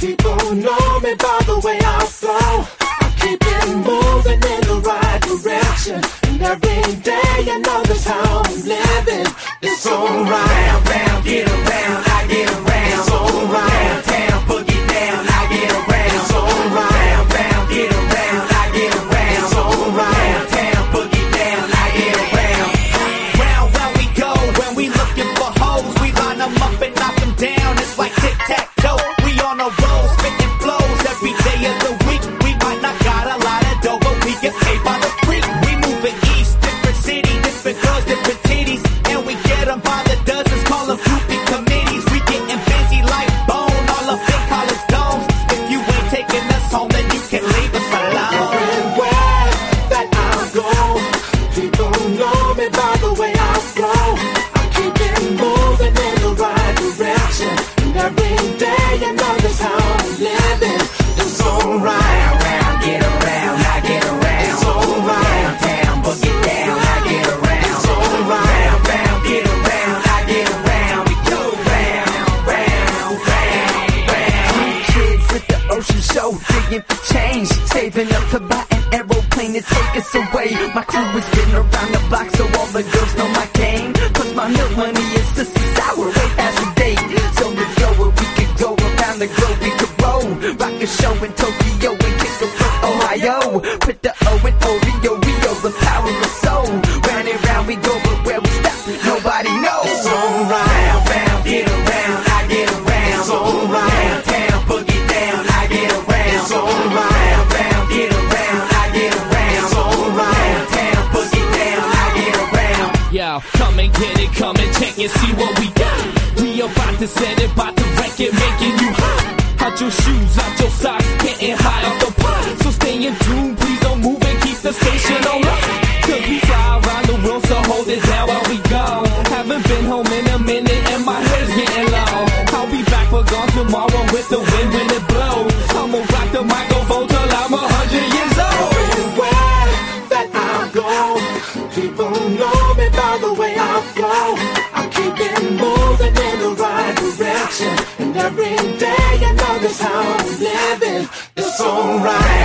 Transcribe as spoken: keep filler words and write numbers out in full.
People know me by the way I flow. I keep it moving in the right direction, and every day you know that's how I'm living. It's alright. Round, round, get around, I get around. It's alright. Downtown, boogie down, I get around. It's alright. Round, round, get around, I get around. It's alright. Downtown, boogie down, I get around. Round, round we go, when we looking for hoes, we line them up and knock them down. It's like tic-tac-toe, we on a roll, spitting flows every day of the week. We might not got a lot of dough, but we get paid by the freak. We moving east, different city, different girls, different titties, and we get them by the dozens, call them groupie committees. We getting busy like Bone, all up in college domes. If you ain't taking us home, then you can leave us alone. Everywhere that I go, people know me by the way I flow. I keep it moving in the right direction, and every day you know that's how I'm living. It's alright. Round, round, get around, I get around. It's alright. Downtown, boogie down, I get around. It's alright. Round, round, get around, I get around. We go round, round, round, round. Kids at the ocean show, digging for change, saving up to buy an aeroplane to take us away. My crew is getting around the block, so all the girls know my game. Plus my milk money is just a sour, way past the date. So let's go where we could go around the globe. We could roll, rock a show in Tokyo and kick it from Ohio. Put the O in Oreo, Rio, the power of soul. Round and round we go, but where we stop, nobody knows. It's alright. Round, round, get around, I get around. It's alright. Downtown, boogie down, I get around. It's alright. Round, round, get around, I get around. It's alright. Downtown, boogie down, I get around. Yo, come and get it, come and check and see what we got. We about to set it, about to wreck it, making you hot. Out your shoes, out your socks, getting high off the pot. So stay in tune, please don't move and keep the station on lock. Cause we fly around the world, so hold it down while we go. Haven't been home in a minute and my hair's getting low. I'll be back for gone tomorrow with the wind when it blows. I'ma rock the microphone till I'm a hundred years old. Everywhere that I go, people know me by the way I flow. I keep it moving in the right direction, and every day you know that's how I'm living. It's alright.